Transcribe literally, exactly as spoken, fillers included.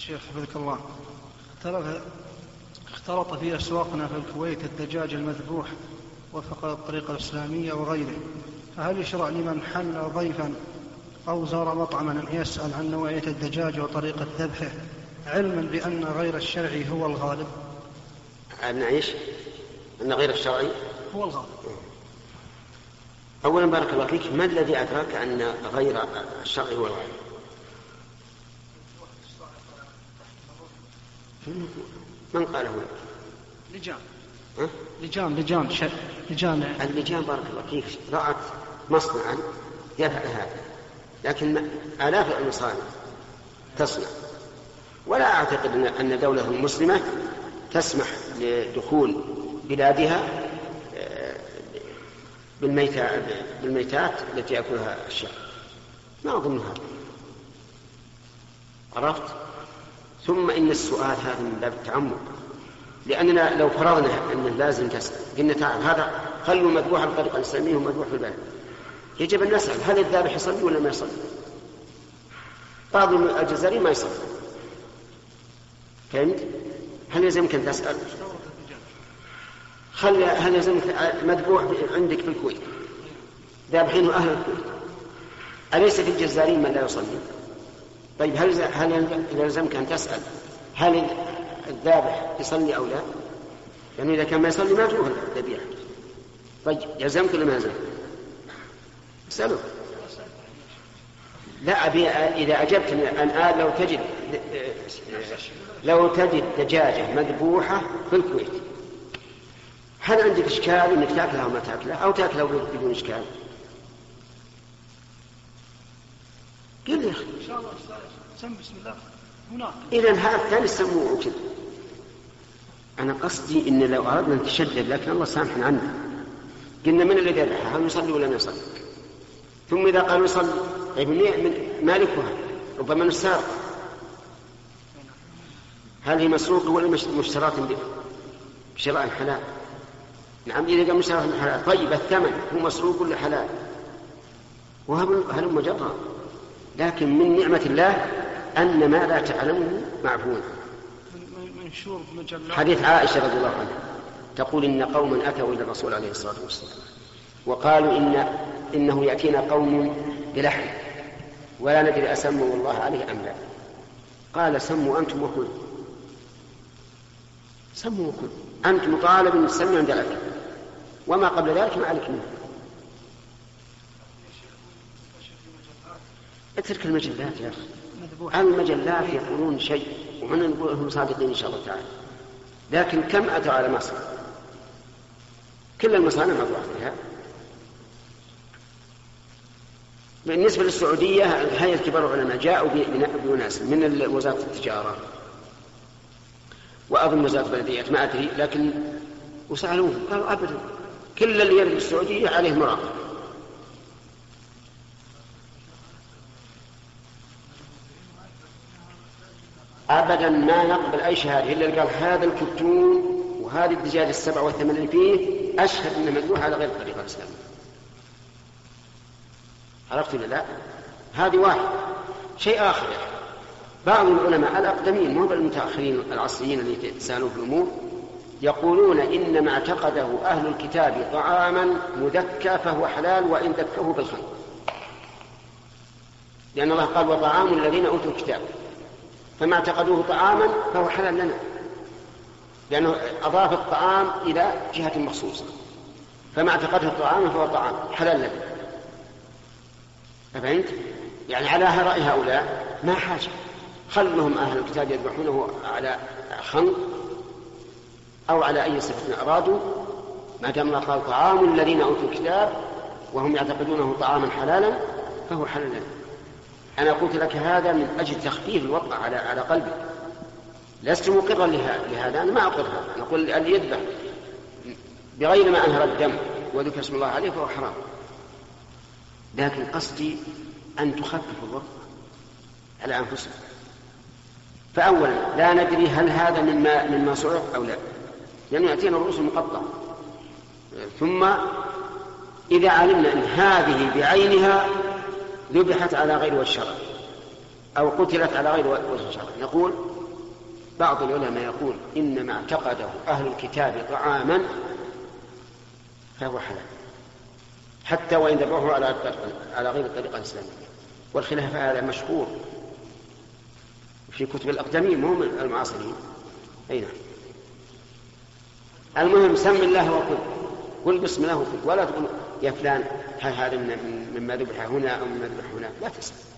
شيخ حفظك الله، اختلط في أسواقنا في الكويت الدجاج المذبوح وفق الطريقة الإسلامية وغيره، فهل يشرع لمن حل ضيفا أو زار مطعما أن يسأل عن نوعية الدجاج وطريقة ذبحه علما بأن غير الشرعي هو الغالب؟ أن إيش؟ أن غير الشرعي هو الغالب. أولا بارك الله فيك، ما الذي أدرك أن غير الشرعي هو الغالب؟ من قاله لك؟ لجان أه؟ لجان لجان ش... لجان اللجان بارك الله فيك رأت مصنعا يفعل هذا، لكن آلاف المصانع تصنع، ولا أعتقد أن دولة مسلمة تسمح لدخول بلادها بالميتات التي يأكلها الشعب، ما أظن هذا. عرفت؟ ثم إن السؤال هذا من باب التعمق، لأننا لو فرضنا أن لازم تسأل قلنا تعال هذا خلوا مذبوح على الطريقة الإسلامية ومذبوح في البلد، يجب أن نسأل هل الذابح يصلي ولا ما يصلي؟ بعض الجزائريين ما يصلي، فهمت؟ هل يلزمك أن تسأل؟ خل هل يلزمك مذبوح عندك في الكويت ذابحين أهل الكويت، أليس في الجزائريين من لا يصلي؟ طيب هل هل يلزمك أن تسأل هل الذابح يصلي أو لا؟ يعني إذا كان ما يصلي ما تروح الذبيحة. طيب يلزمك ولا ما يلزمك؟ اسأله. لا أبي إذا أجبتني الآن لو تجد لو تجد دجاجة مذبوحة في الكويت، هل عندك إشكال إنك تأكلها وما تأكلها أو تأكلها بدون إشكال؟ قل لي أخي. إن شاء الله سم بسم الله هناك. إذن هذا الثاني سموه كذا. أنا قصدي إن لو أردنا نتشدد لكن الله سامحنا عنه، قلنا من الذي يذبحها هل يصلي ولا ما يصلي؟ ثم إذا قالوا يصلي طيب من مالكها؟ ربما نسارق، هل هي مسروقة ولا مشترات بشراء حلال؟ نعم إذا قال مشترات حلال طيب الثمن هو مسروق ولا حلال؟ وهل مجرى، لكن من نعمة الله أن ما لا تعلمه معفون. حديث عائشة رضي الله عنها تقول إن قوما أتوا إلى الرسول عليه الصلاة والسلام وقالوا إن إنه يأتينا قوم بلحم ولا ندري أسموا الله عليه أم لا. قال سموا أنتم وكل، سموا وكل، أنتم مطالب أن تسموا عند الأكل، وما قبل ذلك ما عليك منه. اترك المجلات يا أخي، المجلات يقولون شيء ومن نقول هم صادقين إن شاء الله تعالى، لكن كم أتوا على مصر؟ كل المصانع مطروحة فيها. بالنسبة للسعودية هيئة كبار العلماء جاءوا بناس من وزارة التجارة وأظن وزارة البلديات ما أدري، لكن وسألوه قالوا أبدا كل اللي يرد السعودية عليه مراقبة. أبدا ما نقبل أي شهادة إلا قال هذا الكتون وهذه الدجاج السبع والثمانين فيه أشهد أنه مذبوح على غير الطريقة الإسلامية. عرفت ولا لا؟ هذه واحد. شيء آخر، بعض العلماء الأقدمين مو بالمتأخرين العصريين اللي يتسالون في الأمور يقولون إن ما اعتقده أهل الكتاب طعاما مذكى فهو حلال وإن ذكوه بالخمر، لأن الله قال وطعام الذين أوتوا الكتاب، فما اعتقدوه طعاما فهو حلال لنا، لأنه أضاف الطعام إلى جهة مخصوصة، فما اعتقده طعاما فهو طعام حلال لنا. فهمت؟ يعني على رأي هؤلاء ما حاجة، خلهم أهل الكتاب يذبحونه على خنق أو على أي صفة أرادوا، ما دام الله قال طعام الذين أوتوا الكتاب وهم يعتقدونه طعاما حلالا فهو حلال لنا. أنا قلت لك هذا من أجل تخفيف الوطأ على على قلبك، لست مقرا لهذا، أنا ما أقر هذا، نقول اللي يذبح بغير ما أنهر الدم وذكر اسم الله عليه فهو حرام، لكن قصدي أن تخفف الوطأ على أنفسك. فأولا لا ندري هل هذا مما مما سرق أو لا، لأنه يأتينا الرؤوس المقطعة. ثم إذا علمنا أن هذه بعينها ذبحت على غير الشرع أو قتلت على غير وجه شرعي. نقول بعض العلماء يقول إنما اعتقده أهل الكتاب طعاما فهو حلال حتى وإن ذبحوه على على غير الطريقة الإسلامية، والخلاف هذا مشهور في كتب الأقدمين هم المعاصرين. أي نعم. المهم سم الله وكل، قل بسم الله وكل، ولا تقول يا فلان هذا مما ذبح هنا أو مما ذبح هنا، لا تسأل.